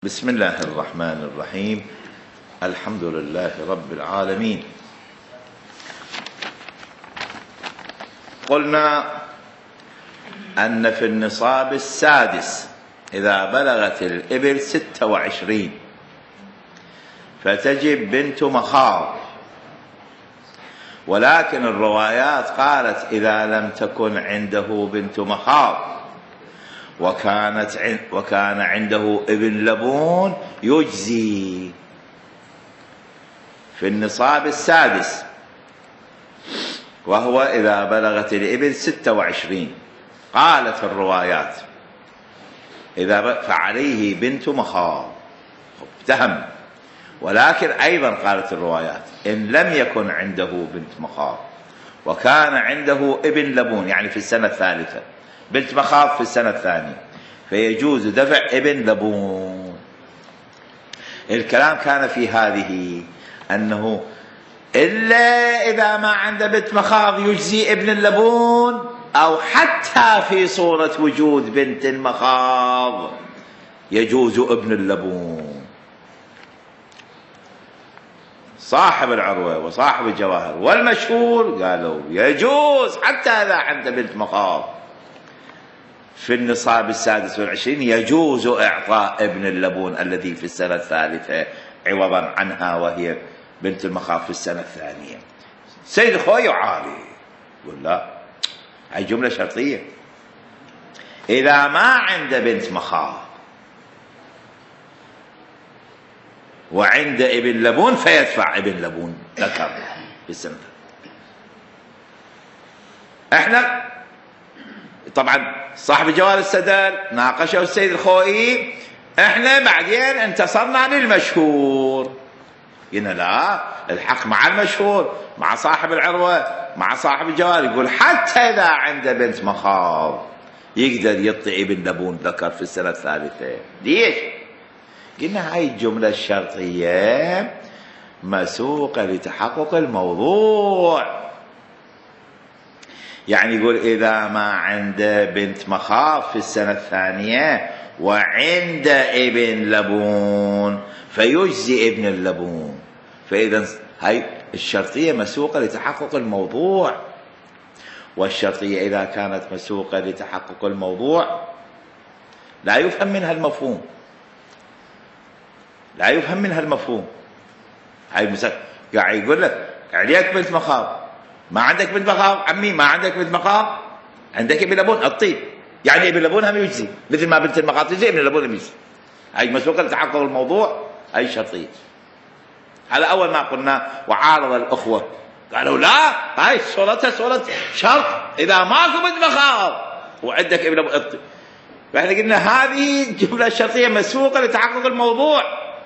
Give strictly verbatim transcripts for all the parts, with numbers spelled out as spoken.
بسم الله الرحمن الرحيم. الحمد لله رب العالمين. قلنا أن في النصاب السادس إذا بلغت الإبل ستة وعشرين فتجب بنت مخاض، ولكن الروايات قالت إذا لم تكن عنده بنت مخاض وكانت وكان عنده ابن لبون يجزي. في النصاب السادس وهو إذا بلغت الإبل ستة وعشرين قالت الروايات إذا فعليه بنت مخاض افتهم، ولكن أيضا قالت الروايات إن لم يكن عنده بنت مخاض وكان عنده ابن لبون، يعني في السنة الثالثة، بنت مخاض في السنة الثانية، فيجوز دفع ابن لبون. الكلام كان في هذه أنه إلا إذا ما عنده بنت مخاض يجزي ابن اللبون، أو حتى في صورة وجود بنت المخاض يجوز ابن اللبون. صاحب العروة وصاحب الجواهر والمشهور قالوا يجوز حتى إذا عنده بنت مخاض في النصاب السادس والعشرين يجوز إعطاء ابن اللبون الذي في السنة الثالثة عوضا عنها وهي بنت المخاض في السنة الثانية. سيد خوي عالي يقول لا، هاي جملة شرطية. إذا ما عنده بنت مخاض وعند ابن لبون فيدفع ابن لبون ذكر في السنة. احنا طبعا صاحب جوال السدل ناقشه السيد الخوئي، احنا بعدين انتصرنا للمشهور، قلنا لا، الحق مع المشهور، مع صاحب العروة، مع صاحب الجوال. يقول حتى إذا عنده بنت مخاض يقدر يعطي ابن لبون ذكر في السنة الثالثة. ليش؟ قلنا هاي الجملة الشرطية مسوقة لتحقق الموضوع. يعني يقول إذا ما عنده بنت مخاض في السنة الثانية وعند ابن لبون فيجزي ابن اللبون، فإذا هاي الشرطية مسوقة لتحقق الموضوع. والشرطية إذا كانت مسوقة لتحقق الموضوع لا يفهم منها المفهوم، لا يفهم منها المفهوم. هاي مثلا قاعد يقول لك عليك بنت مخاض، ما عندك بنت مخاض عمي، ما عندك بنت مخاض، عندك ابن لبون الطيب، يعني ابن لبون هم يجزي مثل ما بنت المخاض تجزي ابن لبون هم يجزي. هاي مسوقة لتحقق الموضوع، هاي شرطية. هذا أول ما قلنا. وعارض الأخوة قالوا لا، هاي صورتها صورة شرط إذا ماكو بنت مخاض وعندك ابن لبون الطيب. فاحنا قلنا هذه الجملة الشرطية مسوقة لتحقق الموضوع.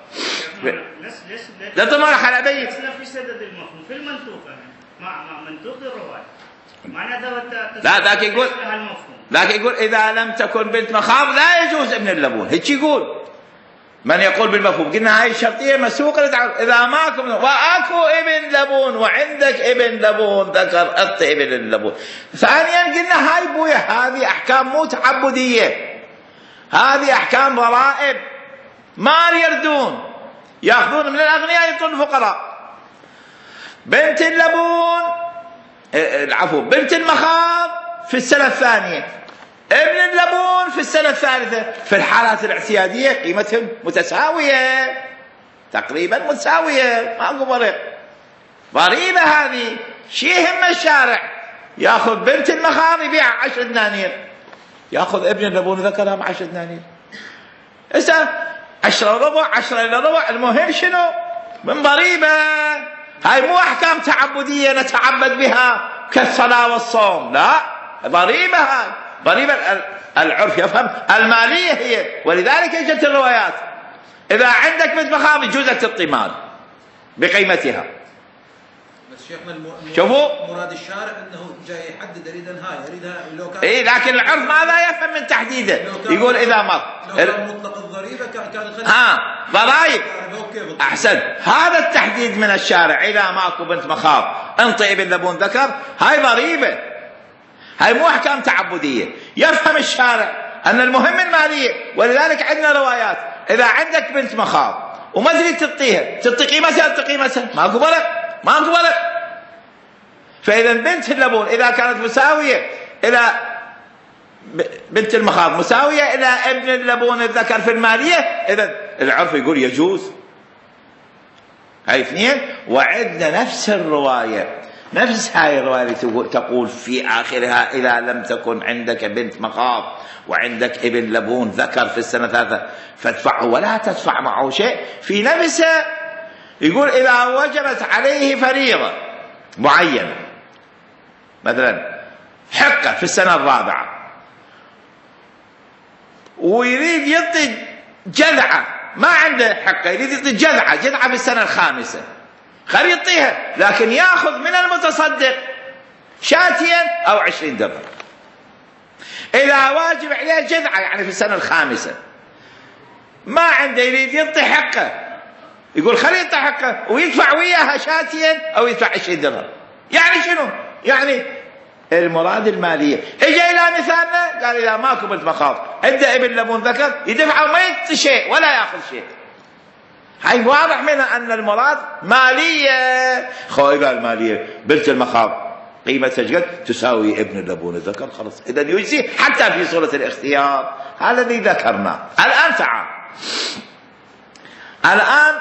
لا تمارح على بيت في سدد المفهوم في المنطوق مع منطوق الرواية معناه لا، ذاك يقول ذاك يقول إذا لم تكن بنت مخاض لا يجوز ابن اللبون، هيك يقول من يقول بالمفهوم. قلنا هاي الشرطية مسوقة لتحقق إذا ماكو وأكو ابن لبون وعندك ابن لبون ذكر أعطي ابن اللبون. ثانيا قلنا هاي بويا هذه أحكام مو تعبدية، هذه أحكام ضرائب، مال يردون ياخذون من الأغنياء يعطون الفقراء. بنت اللبون العفو بنت المخاض في السنة الثانية، ابن اللبون في السنة الثالثة. في الحالات الاعتيادية قيمتهم متساوية تقريبا متساوية، ماكو فرق. ضريبة هذه شي يهم الشارع، ياخذ بنت المخاض يبيع عشر دنانير، ياخذ ابن اللبون ذكرها بعشر دنانير. هسه عشرة ربع عشرة إلى ربع، المهم شنو؟ من ضريبة. هاي مو أحكام تعبدية نتعبد بها كالصلاة والصوم، لا، ضريبة. هاي ضريبة العرف يفهم المالية هي، ولذلك اجت الروايات إذا عندك بنت مخاض يجوز لك تعطي مال بقيمتها. بس شيخنا المو... شوفوا مراد الشارع انه جاي يحدد اريد هاي اريدها لو كان اي، لكن العرف ماذا يفهم من تحديده؟ يقول اذا ما لو كان مطلق الضريبه كان كان ها ضرائب احسن. هذا التحديد من الشارع اذا ماكو بنت مخاض انطي ابن لبون ذكر، هاي ضريبه، هاي مو احكام تعبديه. يفهم الشارع أن المهم المالية، ولذلك عندنا روايات إذا عندك بنت مخاض وما تريد تعطيها، تعطي قيمتها تعطي قيمتها، ماكو فرق ماكو فرق. فإذا بنت اللبون إذا كانت مساوية إلى بنت المخاض مساوية إلى ابن اللبون الذكر في المالية، إذا العرف يقول يجوز. هاي اثنين. وعندنا نفس الرواية، نفس هاي الرواية اللي تقول في آخرها إذا لم تكن عندك بنت مخاض وعندك ابن لبون ذكر في السنة ثلاثة فادفعه ولا تدفع معه شيء، في نفسه يقول إذا وجبت عليه فريضة معينة، مثلا حقه في السنة الرابعة ويريد يعطي جذعة، ما عنده حقه يريد يعطي جذعة جذعة في السنة الخامسة، خليه يعطيها، لكن ياخذ من المتصدق شاتيا أو عشرين درهم. إذا واجب عليه جذعة يعني في السنة الخامسة ما عنده يريد يعطي حقه، يقول خليه يعطي حقه ويدفع وياها شاتيا أو يدفع عشرين درهم. يعني شنو؟ يعني المراد المالية. اجى إلى مثالنا قال إذا ماكو بنت مخاض عنده ابن لبون ذكر يدفع وما يعطي شيء ولا ياخذ شيء. هاي واضح منها أن المراد مالية. خو إذا المالية بنت المخاض قيمتها قد تساوي ابن اللبون الذكر خلص، إذا يجزي حتى في صورة الاختيار. هذا الذي ذكرناه. الآن تعال، الآن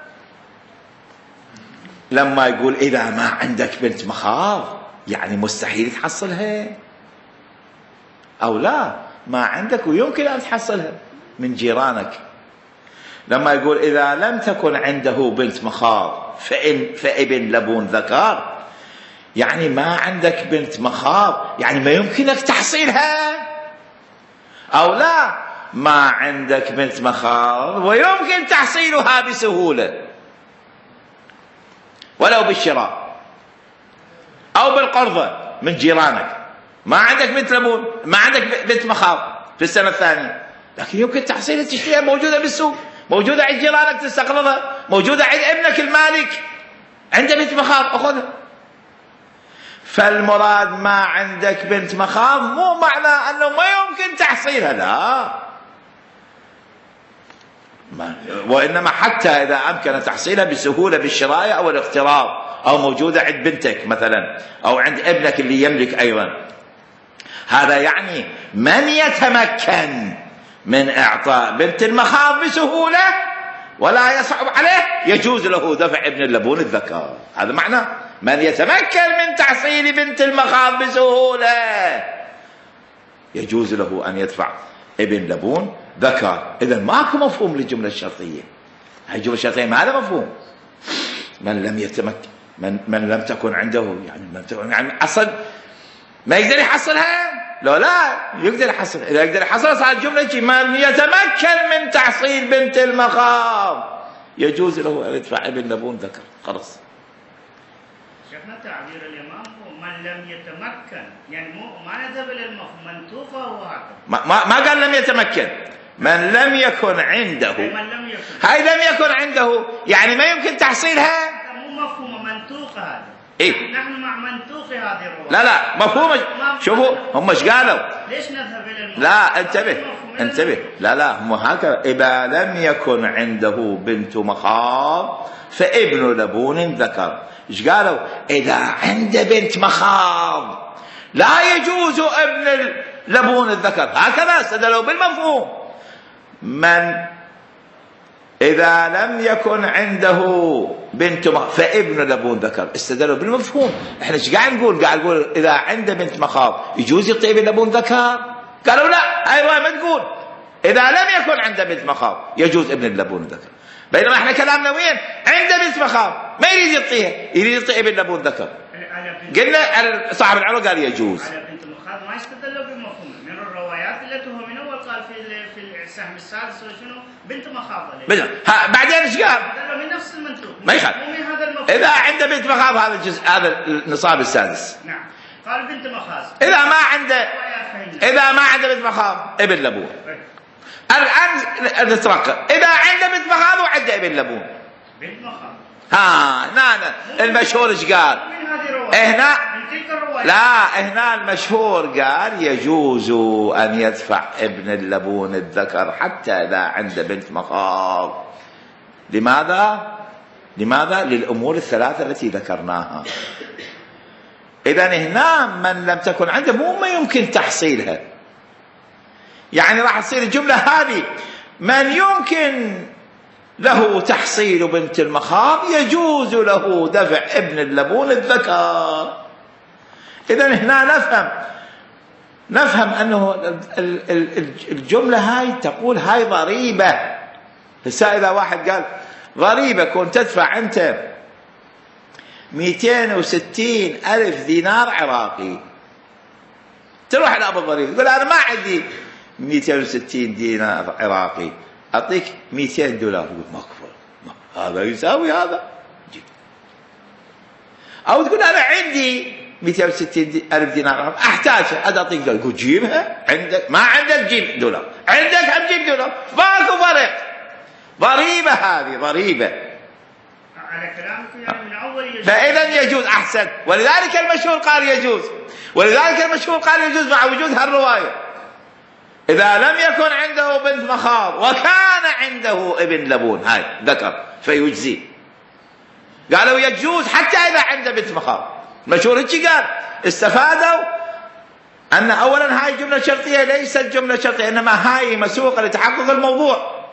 لما يقول إذا ما عندك بنت مخاض يعني مستحيل تحصلها أو لا، ما عندك ويمكن أن تحصلها من جيرانك. لما يقول إذا لم تكن عنده بنت مخاض فإن فابن لبون ذكر، يعني ما عندك بنت مخاض يعني ما يمكنك تحصيلها، أو لا ما عندك بنت مخاض ويمكن تحصيلها بسهولة ولو بالشراء أو بالقرضة من جيرانك. ما عندك بنت لبون، ما عندك بنت مخاض في السنة الثانية، لكن يمكن تحصيلها تشتريها، موجودة بالسوق، موجودة عند جيرانك تستقرضها، موجودة عند ابنك المالك عنده بنت مخاض أخذها. فالمراد ما عندك بنت مخاض مو معنى أنه ما يمكن تحصيلها، لا، وإنما حتى إذا أمكن تحصيلها بسهولة بالشراء أو الاقتراض أو موجودة عند بنتك مثلا أو عند ابنك اللي يملك أيضا، هذا يعني من يتمكن من إعطاء بنت المخاض بسهولة ولا يصعب عليه يجوز له دفع ابن اللبون الذكر. هذا معناه من يتمكن من تحصيل بنت المخاض بسهولة يجوز له أن يدفع ابن لبون ذكر. إذا ماكو مفهوم للجملة الشرطية. هاي الجملة الشرطية ما هذا مفهوم. من لم يتمكن من, من لم تكن عنده يعني من تكن يعني أصلا ما يقدر يحصلها، لا لا يقدر يحصل. إذا يقدر يحصل صار الجملة من يتمكن من تحصيل بنت المخاض يجوز له أن يدفع ابن لبون ذكر خلاص. شيخنا تعبير الإمام هو من لم يتمكن، يعني مو ما نذهب إلى المفهوم منطوقة هو هكذا. ما, ما, ما قال لم يتمكن، من لم يكن عنده. من لم يكن. هاي لم يكن عنده يعني ما يمكن تحصيلها. مو مفهوم منطوقة هذا. إيه؟ نحن مع منطوق هذه الرواية. لا لا مفهوم. شوفوا هم ايش قالوا. ليش نذهب إلى المفهوم؟ لا انتبه انتبه لا لا هم هكذا. إذا لم يكن عنده بنت مخاض فابن لبون ذكر. ايش قالوا؟ إذا عنده بنت مخاض لا يجوز ابن لبون الذكر. هكذا استدلوا بالمفهوم. من إذا لم يكن عنده بنت مخاض فابن لبون ذكر استدلوا بالمفهوم. احنا ايش قاعد نقول؟ قاعد نقول إذا عنده بنت مخاض يجوز يعطي ابن لبون ذكر. قالوا لا، أيوة ما تقول إذا لم يكن عنده بنت مخاض يجوز ابن اللبون ذكر. بينما احنا كلامنا وين؟ عنده بنت مخاض ما يريد يعطيها، يريد يعطي ابن لبون ذكر. قلنا صاحب العروة قال يجوز. على بنت مخاض ما استدلوا بالمفهوم من الروايات التي هو من أول قال في في السهم السادس وشنو بنت مخاض. ها بعدين ايش قال؟ من نفس المنطوق. ما يخالف. إذا عنده بنت مخاض هذا الجزء هذا النصاب السادس. نعم. قال بنت مخاض. إذا ما عنده إذا ما عنده بنت مخاض ابن لبون. الآن نترقب. إذا عنده بنت مخاض وعنده ابن لبون. بنت مخاض. ها هنا المشهور ايش قال؟ هنا لا هنا المشهور قال يجوز أن يدفع ابن اللبون الذكر حتى إذا عنده بنت مخاض. لماذا؟ لماذا؟ للأمور الثلاثة التي ذكرناها. إذن هنا من لم تكن عنده مو ما يمكن تحصيلها، يعني راح تصير الجملة هذه من يمكن له تحصيل بنت المخاض يجوز له دفع ابن اللبون الذكر. إذن هنا نفهم نفهم أنه الجملة هاي تقول هاي ضريبة. هسه إذا واحد قال ضريبة كنت تدفع أنت مئتين وستين ألف دينار عراقي، تروح لأبو الضريبة يقول أنا ما عندي مئتين وستين دينار عراقي أعطيك مئتين دولار، يقول ماكو، هذا يساوي هذا جيب. أو تقول أنا عندي مئتين وستين ألف دينار أحتاجها أعطيك دولار، يقول جيبها، عندك ما عندك جيب دولار، عندك هم جيب دولار، ماكو فرق. ضريبة هذه ضريبة. على كلامك يعني من أول يجوز. فإذا يجوز أحسن، ولذلك المشهور قال يجوز، ولذلك المشهور قال يجوز مع وجود هالرواية. إذا لم يكن عنده بنت مخاض وكان عنده ابن لبون هاي ذكر فيجزي. قالوا يجوز حتى إذا عنده بنت مخاض. المشهور هيك قال. استفادوا أن أولا هاي جملة شرطية ليست جملة شرطية، إنما هاي مسوقة لتحقق الموضوع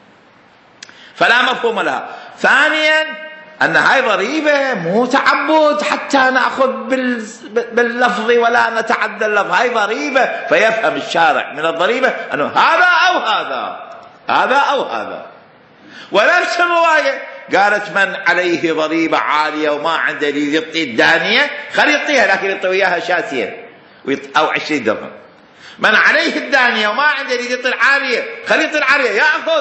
فلا مفهوم لها. ثانيا أن هاي ضريبة مو تعبد حتى نأخذ باللفظ ولا نتعدى اللفظ، هاي ضريبة فيفهم الشارع من الضريبة أنه هذا أو هذا، هذا أو هذا. ونفس الرواية قالت من عليه ضريبة عالية وما عنده اللي يعطي الدانية خلي يعطيها، لكن يعطي وياها شاتين أو عشرين درهم. من عليه الدانية وما عنده اللي يعطي العالية خلي يعطي العالية يأخذ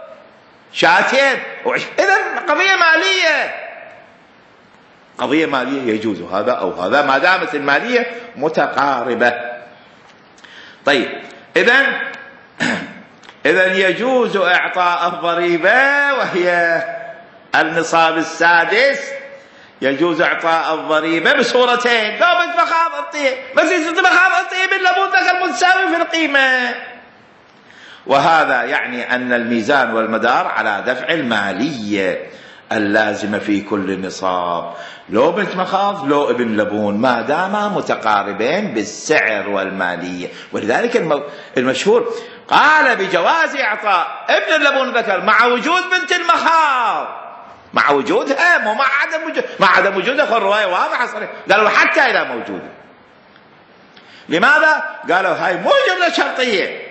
شاتين. إذن قضية مالية، قضية مالية يجوز هذا أو هذا ما دامت المالية متقاربة. طيب إذن إذن يجوز إعطاء الضريبة وهي النصاب السادس، يجوز إعطاء الضريبة بصورتين، لو بنت مخاض أعطيه، بس بنت مخاض أعطيه باللبون ذكر متساوي في القيمة. وهذا يعني أن الميزان والمدار على دفع المالية اللازمة في كل نصاب، لو بنت مخاض لو ابن لبون ما داما متقاربين بالسعر والمالية. ولذلك المشهور قال بجواز إعطاء ابن اللبون ذكر مع وجود بنت المخاض، مع وجودها مو مع عدم وجود، مع عدم وجودها خل الرواية واضحة صريحة، قالوا حتى إذا موجودة. لماذا؟ قالوا هاي مو جملة شرطية،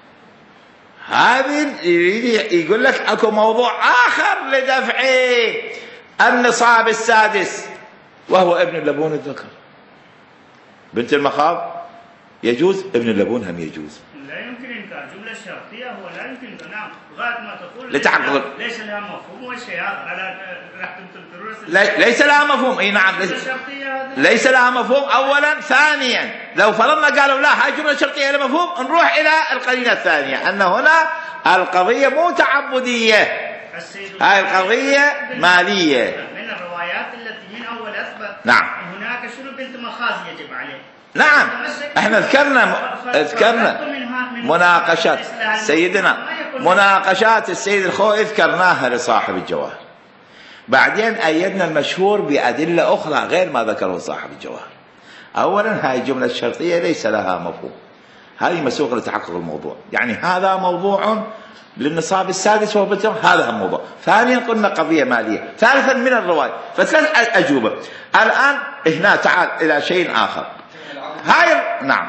هذه يريد يقول لك اكو موضوع اخر لدفع النصاب السادس وهو ابن اللبون الذكر. بنت المخاض يجوز، ابن اللبون هم يجوز. لا يمكن انكار جمله شرطيه، هو لا يمكن نعم لغايه ما تقول لتحقق ليس لها مفهوم والشيء هذا راح تنتظر. ليس لها مفهوم. اي نعم ليس, ليس لها مفهوم اولا. ثانيا لو فرضنا قالوا لا هاي جمله شرطيه لها مفهوم، نروح الى القرينه الثانيه ان هنا القضيه مو تعبديه، هاي القضيه ماليه. من الروايات التي من اول اثبت نعم هناك شنو بنت مخاض يجب عليه. نعم احنا ذكرنا ذكرنا مناقشات سيدنا، مناقشات السيد الخوئي ذكرناها لصاحب الجواهر، بعدين أيدنا المشهور بأدلة أخرى غير ما ذكره صاحب الجواهر. أولا هاي الجملة الشرطية ليس لها مفهوم، هذه مسوقة لتحقق الموضوع، يعني هذا موضوع للنصاب السادس وهو بنت، هذا هم موضوع. ثانيا قلنا قضية مالية. ثالثا من الرواية، فثلاث أجوبة. الآن هنا تعال إلى شيء آخر. هاي نعم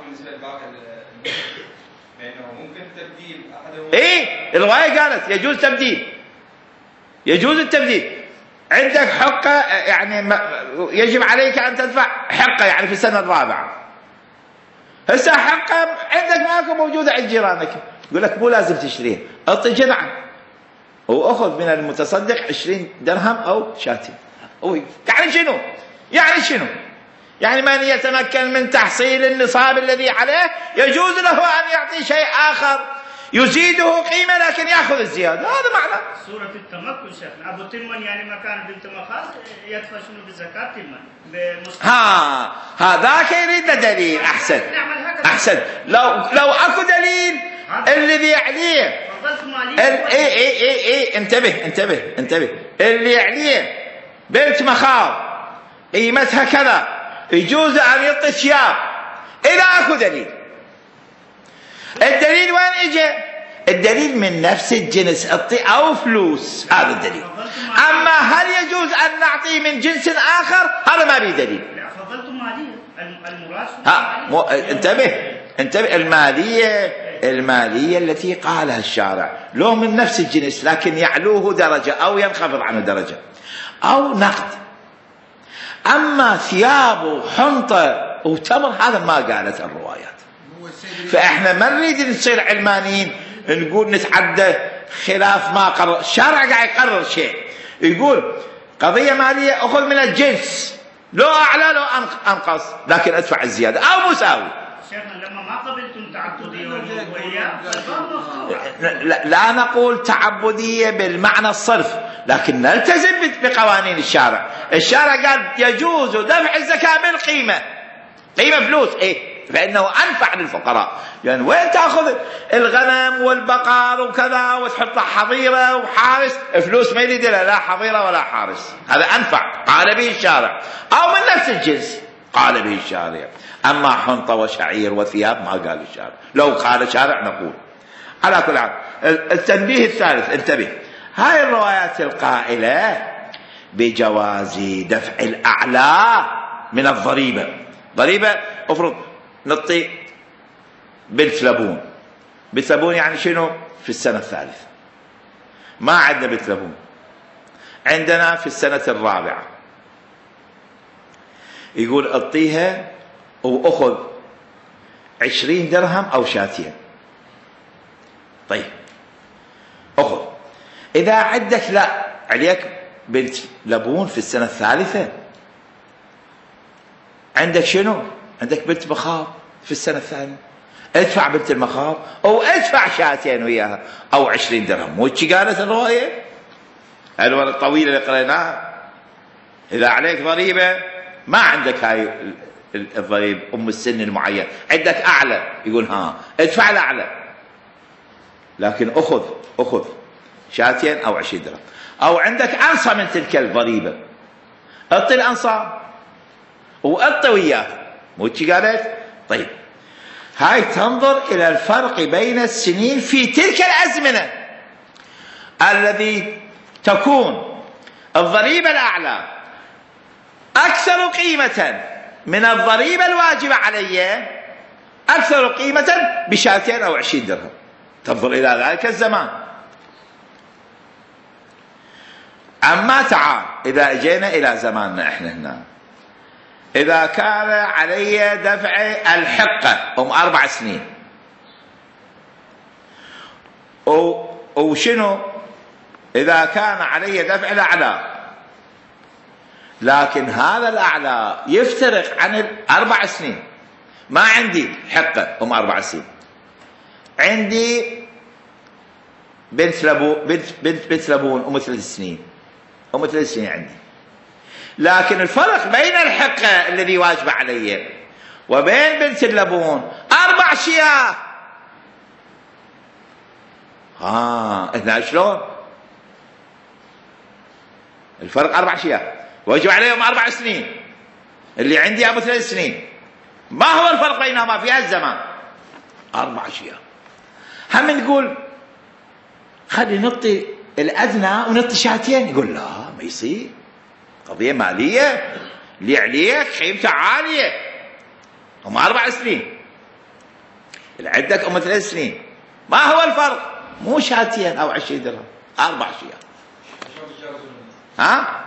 ايه الرواية قالت يجوز تبديل، يجوز التبديل. عندك حقة يعني يجب عليك أن تدفع حقة يعني في السنة الرابعة، هسه حقة عندك ماكو موجودة عند جيرانك، يقول لك مو لازم تشتريها، اعطي جذعا وأخذ من المتصدق عشرين درهم أو شاتين. يعني شنو؟ يعني شنو؟ يعني من يتمكن من تحصيل النصاب الذي عليه يجوز له أن يعطي شيء آخر يزيده قيمة لكن يأخذ الزيادة، هذا معنى سورة التمكن شيخنا. أبو تمن يعني مكان بنت مخاض يدفع شنو بزكاة تمن بمستقبل. ها هذاك يريد دليل. أحسن أحسن. لو لو أكو دليل الذي عليه اي اي اي اي انتبه انتبه انتبه اللي عليه بنت مخاض قيمتها كذا يجوز أن يعطي ثياب إذا أكو دليل. الدليل وين إجا؟ الدليل من نفس الجنس، أعطي أو فلوس، هذا الدليل. أما هل يجوز أن نعطي من جنس آخر؟ هذا ما به دليل. فضلت مالية المراد. ها مو... انتبه انتبه المالية المالية التي قالها الشارع لو من نفس الجنس لكن يعلوه درجة أو ينخفض عنه درجة أو نقد. أما ثياب وحنطة وتمر هذا ما قالت الروايات. فإحنا ما نريد نصير علمانيين نقول نتعدى خلاف ما قرر الشارع. قاعد يقرر شيء يقول قضية مالية أخذ من الجنس لو أعلى لو أنقص لكن أدفع الزيادة أو مساوي. شيخنا لما ما قبلتم تعبدية والوهية لا, لا نقول تعبدية بالمعنى الصرف لكن نلتزم بقوانين الشارع. الشارع قال يجوز دفع الزكاة بالقيمة، قيمة فلوس إيه، فإنه أنفع للفقراء. يعني وين تأخذ الغنم والبقر وكذا وتحط حظيرة وحارس فلوس ما يريد لا حظيرة ولا حارس، هذا أنفع قال به الشارع. أو من نفس الجنس قال به الشارع. أما حنطة وشعير وثياب ما قال الشارع. لو قال الشارع نقول. على كل حال التنبيه الثالث انتبه، هاي الروايات القائلة بجواز دفع الأعلى من الضريبة. ضريبة افرض نعطي بنت لبون، بنت لبون يعني شنو؟ في السنة الثالثة. ما عندنا بنت لبون، عندنا في السنة الرابعة. يقول اعطيها واخذ عشرين درهم او شاتين. طيب اخذ. اذا عندك لا عليك بنت لبون في السنة الثالثة، عندك شنو؟ عندك بنت مخاض في السنة الثانية، ادفع بنت المخاض او ادفع شاتين وياها او عشرين درهم. مو هيك قالت الرواية الورقة الطويلة اللي قريناها؟ اذا عليك ضريبة ما عندك هاي الضريب ام السن المعين، عندك اعلى يقول ها ادفع الاعلى لكن اخذ اخذ شاتين او عشرين درهم. او عندك انصى من تلك الضريبة، اعطي الانصى واعطي وياه. مو هيك قالت؟ طيب هاي تنظر الى الفرق بين السنين في تلك الازمنة الذي تكون الضريبة الاعلى اكثر قيمة من الضريبة الواجبة علي، اكثر قيمة بشاتين او عشرين درهم. تنظر الى ذلك الزمان. اما تعال اذا اجينا الى زماننا احنا هنا، إذا كان علي دفع الحقة أم أربع سنين وشنو إذا كان علي دفع الأعلى، لكن هذا الأعلى يفترق عن الأربع سنين. ما عندي حقة أم أربع سنين، عندي بنت لبون بنت بنت بنت لبون أم ثلاث سنين أم ثلاث سنين عندي، لكن الفرق بين الحقة الذي واجب علي وبين بنت اللبون أربع شياه. ها هنا شلون؟ الفرق أربع شياه، واجب عليهم أربع سنين، اللي عندي أبو ثلاث سنين. ما هو الفرق بينهما في هالزمان؟ أربع شياه. هم نقول خلي نعطي الأدنى ونعطي شاتين، يقول لا ما يصير، قضية مالية اللي عليك قيمته عالية. هم أربع سنين، اللي عندك أم ثلاث سنين. ما هو الفرق؟ مو شاتين أو عشرين درهم، أربع شياه. ها؟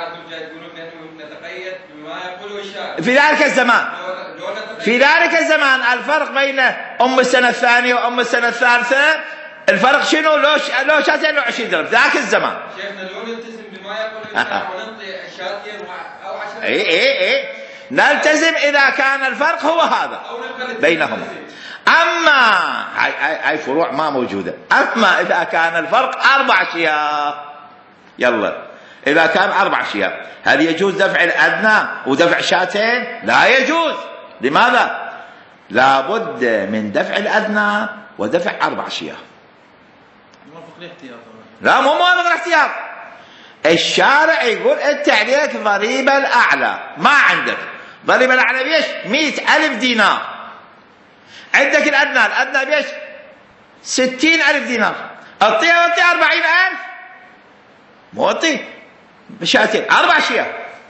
نتقيد بما يقوله الشارع في ذلك الزمان. في ذلك الزمان الفرق بين أم السنة الثانية وأم السنة الثالثة الفرق شنو؟ لو ش... لو شاتين لو عشرين درهم ذاك الزمان. شيخنا لو نلتزم بما يقول الشارع ونعطي شاتين او عشرة. اي اي اي نلتزم إذا كان الفرق هو هذا بينهما. أما هاي, هاي فروع ما موجودة. أما إذا كان الفرق أربع شياه، يلا إذا كان أربع شياه هل يجوز دفع الأدنى ودفع شاتين؟ لا يجوز. لماذا؟ لابد من دفع الأدنى ودفع أربع شياه. موافق الاحتياط. لا مو موافق الاحتياط. الشارع يقول أنت عليك ضريبة الأعلى، ما عندك ضريبة الأعلى بيش مئة ألف دينار، عندك الأدنى، الأدنى بيش ستين ألف دينار، أعطيها أعطيها أربعين ألف، مو أعطيه بشاتين أربع شياه.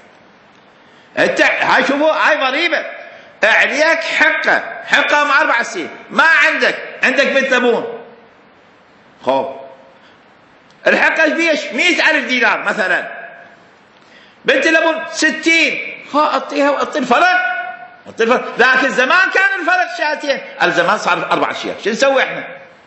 أنت هاي شوفوا هاي ضريبة عليك حقه، حقه مع أربع سنين، ما عندك عندك بنت لبون، خو الحقه ايش بيش؟ مئة ألف دينار مثلا، بنت لبون ستين، خو أعطيها وأعطي الفرق، أعطي الفرق. لكن زمان كان الفرق شاتين، الزمان صار أربع شياه، شو نسوي احنا؟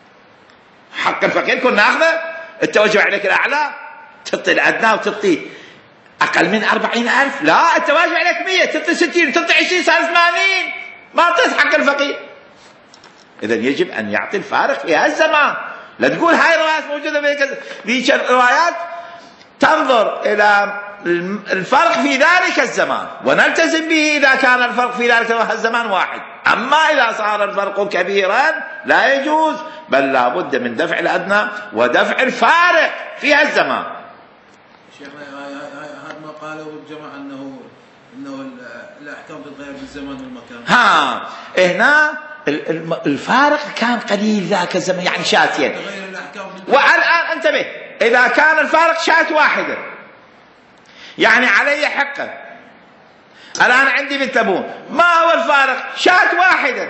حق الفقير كنا ناخذه، أنت واجب عليك الأعلى تعطي الأدنى وتعطي أقل من أربعين ألف، لا أنت واجب عليك مية، تعطي ستين، تعطي عشرين، صار ثمانين، ما أعطيت حق الفقير. إذا يجب أن يعطي الفارق في هالزمان. لا تقول هاي الروايات موجودة ذيك الروايات، تنظر إلى الفرق في ذلك الزمان ونلتزم به إذا كان الفرق في ذلك الزمان واحد. أما إذا صار الفرق كبيرا لا يجوز، بل لا بد من دفع الأدنى ودفع الفارق في هالزمان. شيخنا هذا ما قالوا الجماعة أنه أنه الأحكام تتغير بالزمان والمكان. ها هنا الفارق كان قليل ذاك الزمان، يعني شاتين. والآن انتبه، إذا كان الفارق شات واحدة يعني علي حقه، الآن عندي بنت لبون، ما هو الفارق؟ شات واحدة،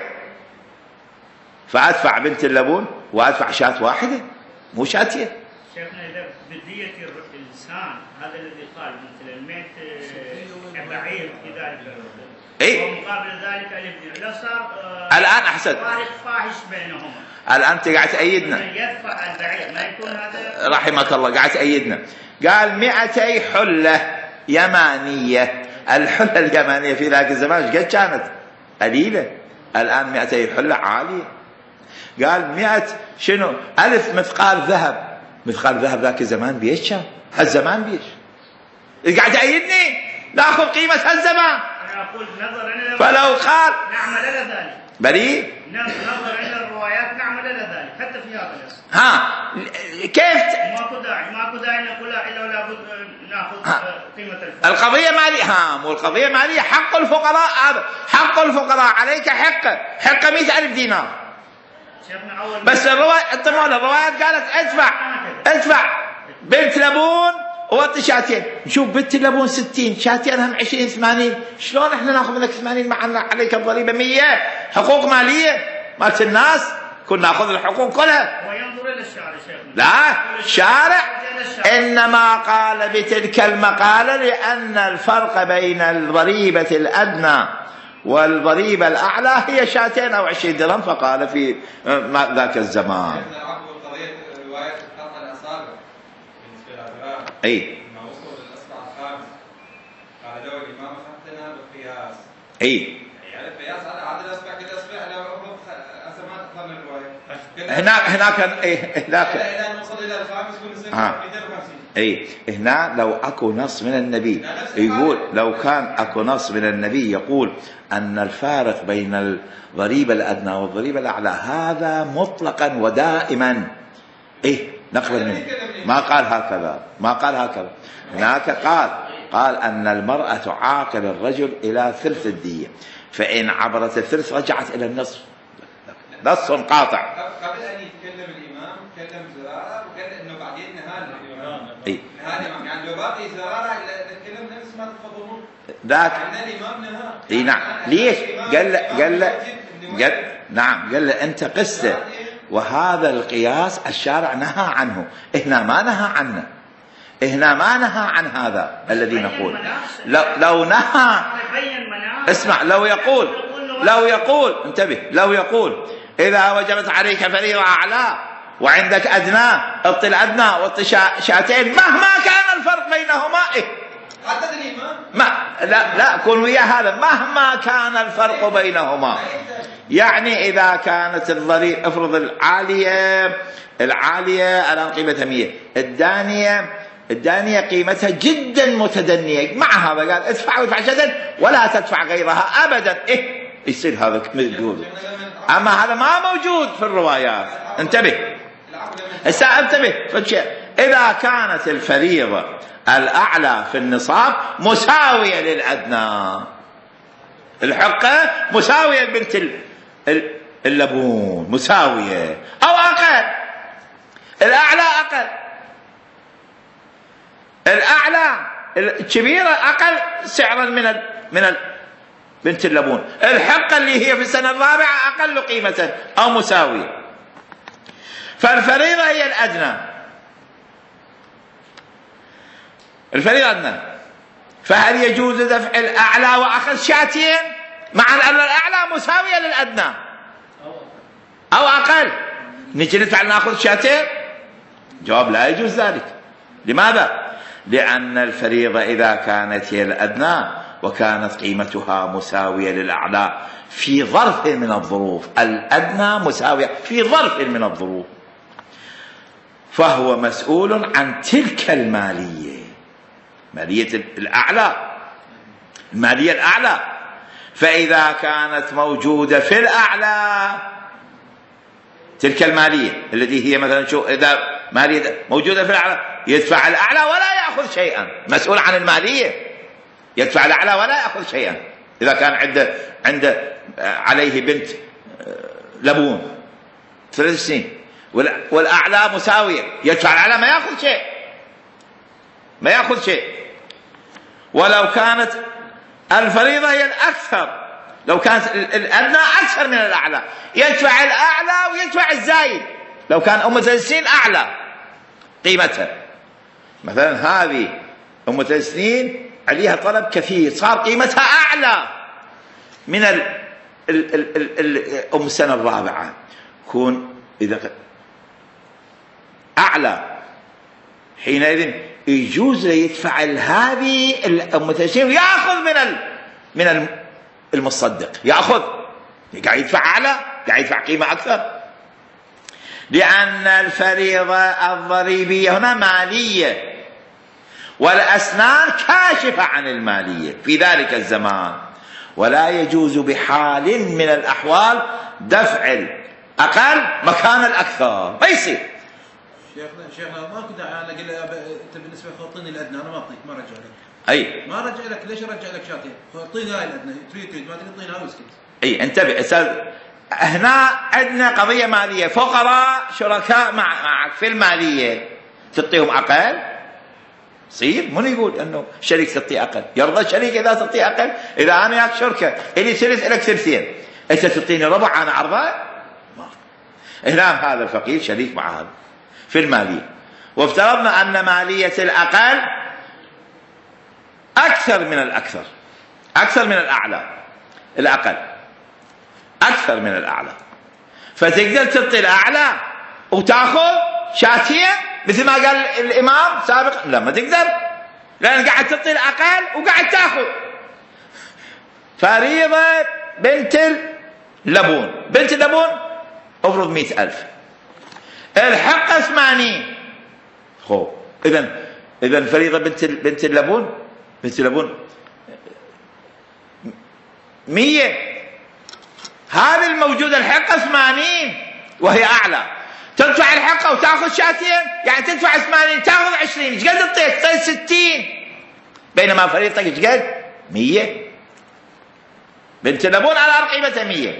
فأدفع بنت اللبون وأدفع شات واحدة مو شاتين. شيخنا إذا بدية الإنسان هذا الذي قال مثل المئة بعير في ذلك إيه؟ ومقابل ذلك الابن لا صار الآن أحسن فارق فاحش بينهما. الآن أنت قاعد تأيدنا، يدفع البعير ما يكون هذا رحمك الله، قاعد تأيدنا. قال مئتي حلة يمانية، الحلة اليمانية في ذاك الزمان ايش قد كانت؟ قليلة. الآن مئتي حلة عالية. قال مئة شنو؟ ألف مثقال ذهب، مثقال ذهب ذاك الزمان بيش كان؟ هالزمان بيش؟ قاعد تأيدني ناخذ قيمة هالزمان. أقول نظرا فلو قال نعمل إلى ذلك بريء، نظرا إلى الروايات نعمل إلى ذلك حتى في هذا الأساس. ها كيف؟ ماكو داعي ماكو داعي نقول إلا لابد ناخذ قيمة الفرق. القضية مالية، ها مو القضية مالية، حق الفقراء هذا، حق الفقراء عليك حقه، حقه مئة ألف دينار. شيخنا أول بس الرواية انت مولى الروايات قالت ادفع ادفع بنت لبون وأعطي شاتين. نشوف بنت اللبون ستين، شاتين هم عشرين، ثمانين، شلون احنا ناخذ منك ثمانين مع ان عليك الضريبه مية؟ حقوق ماليه مالت الناس، كنا ناخذ الحقوق كلها. وينظر الى الشارع شيخنا، لا الشارع انما قال بتلك المقاله لان الفرق بين الضريبه الادنى والضريبه الاعلى هي شاتين او عشرين درهم، فقال في ذاك الزمان. اي ما وصلوا للاصبع الخامس قال لو الامام اخذتنا بالقياس. اي يعني القياس هذا عاد الاصبع كذا اصبع لو افرض اسماء اخذنا الروايه هناك هناك اي هناك الى نوصل الى الخامس ونصير مئتين وخمسين. اي هنا لو اكو نص من النبي يقول، لو كان اكو نص من النبي يقول ان الفارق بين الضريبه الادنى والضريبه الاعلى هذا مطلقا ودائما ايه نقبل منه. ما قال هكذا، ما قال هكذا. هناك قال قال أن المرأة تعاقل الرجل إلى ثلث الدية، فإن عبرت الثلث رجعت إلى النصف. نص قاطع. قبل أن يتكلم الإمام تكلم زرارة وقال إنه بعدين نهى الإمام. إي. نهى الإمام، يعني لو باقي زرارة نتكلم نفس ما تفضلون. ذاك. يعني الإمام نهى. إي نعم. ليش؟ قال له قال له قال نعم قال له أنت قسته. وهذا القياس الشارع نهى عنه، هنا ما نهى عنه، هنا ما نهى عن هذا الذي نقول. لو, لو نهى اسمع، لو يقول لو يقول انتبه، لو يقول إذا وجبت عليك فريضة أعلى وعندك أدنى اعطي الأدنى واعطي شاتين مهما كان الفرق بينهما. إيه؟ حتى الإمام ما لا لا كون ويا هذا مهما كان الفرق بينهما. يعني إذا كانت الضريبة افرض العالية العالية الآن قيمتها مية، الدانية الدانية قيمتها جدا متدنية، مع هذا قال ادفع وادفع جدا ولا تدفع غيرها أبدا. إيه يصير هذا موجود، أما هذا ما موجود في الروايات. انتبه هسه انتبه فالشيء. إذا كانت الفريضة الأعلى في النصاب مساوية للأدنى، الحقة مساوية لبنت اللبون مساوية أو أقل، الأعلى أقل، الأعلى الكبيرة أقل سعرا من ال من ال بنت اللبون، الحقة اللي هي في السنة الرابعة أقل قيمة أو مساوية، فالفريضة هي الأدنى، الفريضة أدنى. فهل يجوز دفع الأعلى وأخذ شاتين مع أن الأعلى مساوية للأدنى أو أقل؟ نجي ندفع نأخذ شاتين؟ جواب لا يجوز ذلك. لماذا؟ لأن الفريضة إذا كانت هي الأدنى وكانت قيمتها مساوية للأعلى في ظرف من الظروف، الأدنى مساوية في ظرف من الظروف، فهو مسؤول عن تلك المالية، مالية الأعلى، المالية الأعلى. فإذا كانت موجودة في الأعلى تلك المالية التي هي مثلا شو إذا مالية موجودة في الأعلى يدفع الأعلى ولا يأخذ شيئا، مسؤول عن المالية، يدفع الأعلى ولا يأخذ شيئا. إذا كان عنده عنده عليه بنت لبون ثلاث سنين والأعلى مساوية، يدفع الأعلى ما يأخذ شيء، ما يأخذ شيء. ولو كانت الفريضة هي الأكثر، لو كانت الأدنى أكثر من الأعلى يدفع الأعلى ويدفع الزايد. لو كان أم ثلاث سنين أعلى قيمتها، مثلا هذه أم ثلاث سنين عليها طلب كثير صار قيمتها أعلى من ال ال ال ال ال أم السنة الرابعة، كون إذا أعلى حينئذ يجوز يدفع هذه الأم ثلاث سنين ويأخذ من ال من المصدق، يأخذ قاعد يدفع أعلى، قاعد يدفع قيمة أكثر، لأن الفريضة الضريبية هنا مالية والأسنان كاشفة عن المالية في ذلك الزمان، ولا يجوز بحال من الأحوال دفع الأقل مكان الأكثر، ما يصير. شيخنا شيخنا ما كنت انا اقول له انت بالنسبه خطيني الادنى انا ما اعطيك، ما ارجع لك. اي ما ارجع لك، ليش ارجع لك شاتين؟ اعطيني هاي الادنى، تريد تريد ما تريد اعطيني هاي واسكت. اي انتبه استاذ، هنا عندنا قضيه ماليه، فقراء شركاء مع معك في الماليه تعطيهم اقل؟ يصير؟ من يقول انه شريك تعطيه اقل؟ يرضى الشريك اذا تعطيه اقل؟ اذا انا وياك شركه الي ثلث لك ثلثين، انت تعطيني ربع انا اربع؟ ما. هنا هذا الفقير شريك مع هذا في المالية، وافترضنا أن مالية الأقل أكثر من الأكثر، أكثر من الأعلى، الأقل أكثر من الأعلى، فتقدر تعطي الأعلى وتأخذ شاتين مثل ما قال الإمام سابقا؟ لا ما تقدر، لأن قاعد تعطي الأقل وقاعد تأخذ. فريضة بنت اللبون، بنت اللبون أفرض مئة ألف، الحقة ثمانين، خو إذن إذن فريضة بنت بنت اللبون بنت اللبون مية، هذه الموجودة الحقة ثمانين وهي أعلى، تدفع الحقة وتأخذ شاتين، يعني تدفع ثمانين تأخذ عشرين، ايش قد تعطيك؟ تعطيك ستين، بينما فريضتك ايش قد؟ مية. بنت اللبون على قيمتها مية،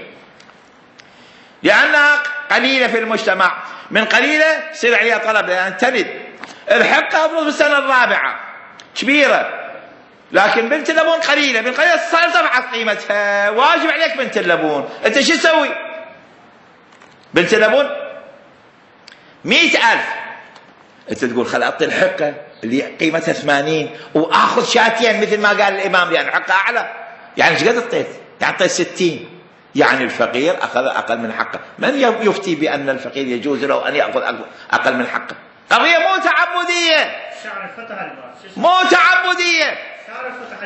لأنها قليلة في المجتمع، من قليلة يصير عليها طلب لأن تلد. الحقة أفرض بالسنة الرابعة كبيرة، لكن بنت اللبون قليلة، من قليلة صار ارتفعت قيمتها، واجب عليك بنت اللبون، أنت شو تسوي؟ بنت اللبون مئة ألف، أنت تقول خل أعطي الحقة اللي قيمتها ثمانين وآخذ شاتين مثل ما قال الإمام لأن الحقة أعلى، يعني ايش قد أعطيت؟ أعطيت ستين، يعني الفقير أخذ أقل من حقه. من يفتي بأن الفقير يجوز له أن يأخذ أقل من حقه؟ قضية مو تعبدية، شعر فتح الباب، مو تعبدية. شعر فتح الباب،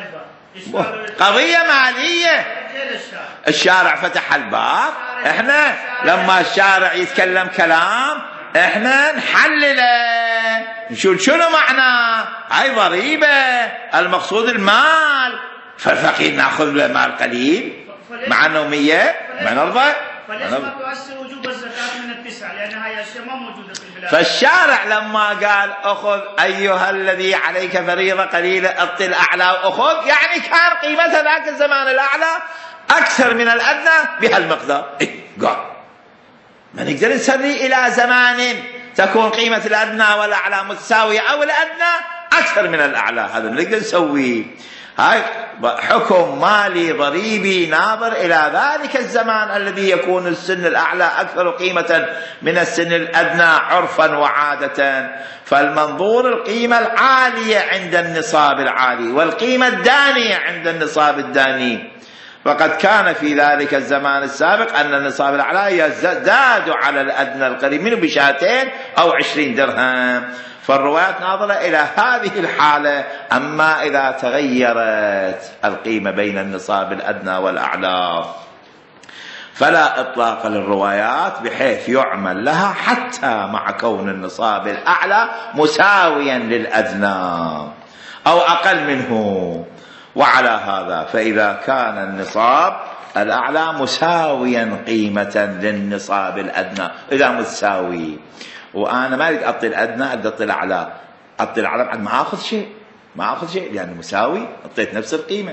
قضية مالية. الشارع فتح الباب، احنا لما الشارع يتكلم كلام احنا نحلله، نشوف شنو معناه. هاي ضريبة، المقصود المال، فالفقير ناخذ له مال قليل مع انه مية ما نرضى. فليش ما تؤثر وجوب الزكاة من التسعة؟ لأن هاي أشياء ما موجودة في البلاد. فالشارع لما قال أخذ أيها الذي عليك فريضة قليلة أعطي الأعلى وأخذ، يعني كان قيمة ذاك الزمان الأعلى أكثر من الأدنى بهالمقدار. إيه قال ما نقدر نسري إلى زمان تكون قيمة الأدنى والأعلى متساوية أو الأدنى أكثر من الأعلى، هذا نقدر نسويه. هاي حكم مالي ضريبي ناظر إلى ذلك الزمان الذي يكون السن الأعلى أكثر قيمة من السن الأدنى عرفا وعادة. فالمنظور القيمة العالية عند النصاب العالي والقيمة الدانية عند النصاب الداني. فقد كان في ذلك الزمان السابق أن النصاب الأعلى يزداد على الأدنى القريب منه بشاتين أو عشرين درهم. فالروايات ناظرة إلى هذه الحالة. أما إذا تغيرت القيمة بين النصاب الأدنى والأعلى فلا إطلاق للروايات بحيث يعمل لها حتى مع كون النصاب الأعلى مساويا للأدنى أو أقل منه. وعلى هذا فإذا كان النصاب الأعلى مساويا قيمة للنصاب الأدنى، إذا متساوي وأنا ما أريد أعطي الأدنى أريد أعطي الأعلى، أعطي الأعلى بعد ما أخذ شيء، ما أخذ شيء لأنه مساوي، أعطيت نفس القيمة.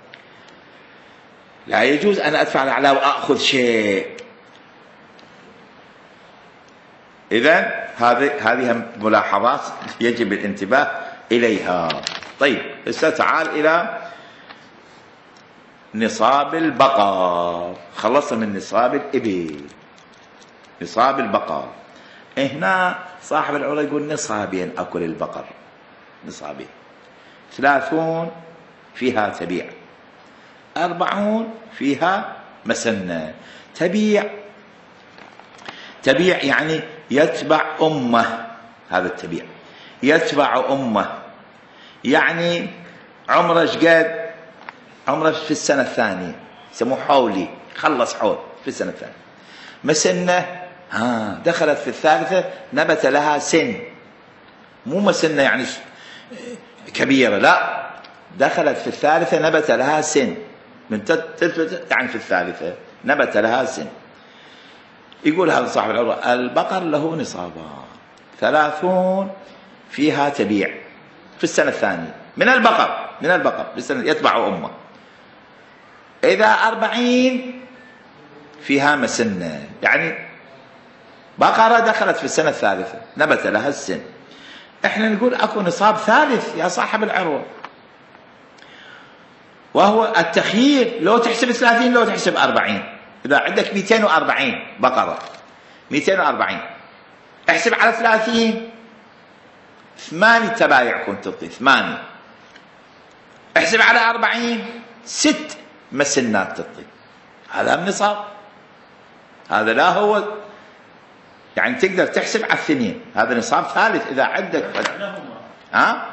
لا يجوز أن أدفع الأعلى وأخذ شيء. إذن هذه هذه ملاحظات يجب الانتباه إليها. طيب هسه تعال إلى نصاب البقر. خلصنا من نصاب الإبل، نصاب البقر. هنا صاحب العروة يقول نصابين أكل البقر، نصابين ثلاثون فيها تبيع، أربعون فيها مسنة. تبيع تبيع يعني يتبع أمه، هذا التبيع يتبع أمه، يعني عمره شقد؟ عمره في السنة الثانية، يسموه حولي، خلص حول في السنة الثانية. مسنة ها دخلت في الثالثة نبت لها سن، مو مسنة يعني كبيرة، لا دخلت في الثالثة نبت لها سن، من تثبت يعني في الثالثة نبت لها سن. يقول هذا صاحب العروة البقر له نصابان، ثلاثون فيها تبيع في السنة الثانية من البقر، من البقر بالسنة يتبع أمه. إذا أربعين فيها مسنة، يعني بقرة دخلت في السنة الثالثة نبت لها السن. احنا نقول اكو نصاب ثالث يا صاحب العروة، وهو التخيير، لو تحسب ثلاثين لو تحسب أربعين. إذا عندك مئتين وأربعين بقرة، مئتين وأربعين احسب على ثلاثين، ثماني تبايع كنت تعطي ثماني. احسب على أربعين ست مسنات تعطي، هذا النصاب. هذا لا هو يعني تقدر تحسب على الاثنين، هذا نصاب ثالث. إذا عندك ها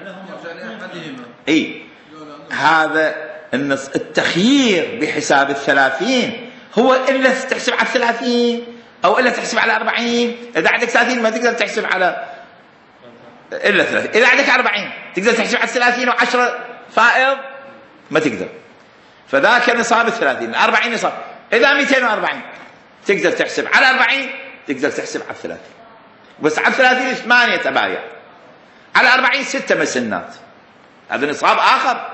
اي هذا النص التخيير بحساب الثلاثين هو إلا تحسب على الثلاثين أو إلا تحسب على أربعين. إذا عندك ثلاثين ما تقدر تحسب على إلا ثلاثين. إذا عندك أربعين تقدر تحسب على الثلاثين وعشرة فائض ما تقدر. فذاك نصاب الثلاثين. أربعين نصاب. إذا مئتين وأربعين تقدر تحسب على أربعين، تقدر تحسب على الثلاثين. بس على الثلاثين ثمانية تبايع، على أربعين ستة مسنات، هذا نصاب آخر.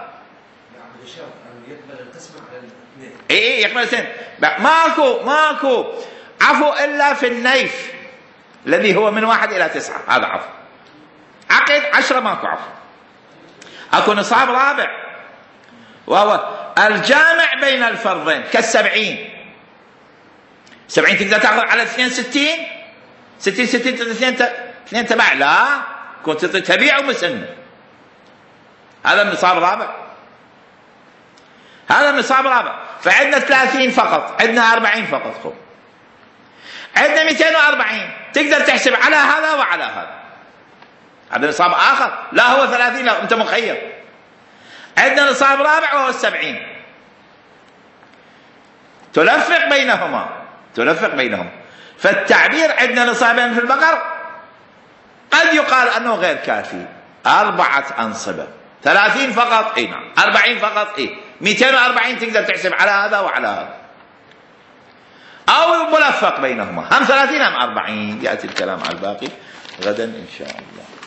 اي اي يقبل الاثنين. ماكو ماكو عفو الا في النيف الذي هو من واحد الى تسعه، هذا عفو. عقد عشره ماكو عفو. اكو نصاب رابع وهو الجامع بين الفرضين كالسبعين. سبعين تقدر تاخذ على اثنين ستين، ستين ستين اثنين اثنين تبع، لا كنت تبيع ومسن. هذا النصاب الرابع، هذا النصاب الرابع. فعندنا ثلاثين فقط، عندنا أربعين فقط. خب عندنا مئتين وأربعين تقدر تحسب على هذا وعلى هذا، هذا نصاب آخر. لا هو ثلاثين، لا أنت مخير. عندنا نصاب رابع وهو السبعين. تلفق بينهما تلفق بينهم. فالتعبير عندنا نصابين في البقر قد يقال أنه غير كافي. أربعة أنصبة، ثلاثين فقط إيه نعم، أربعين فقط إيه، مئتين وأربعين تقدر تحسب على هذا وعلى هذا، أو ملفق بينهما، هم ثلاثين هم أربعين. يأتي الكلام على الباقي غدا إن شاء الله.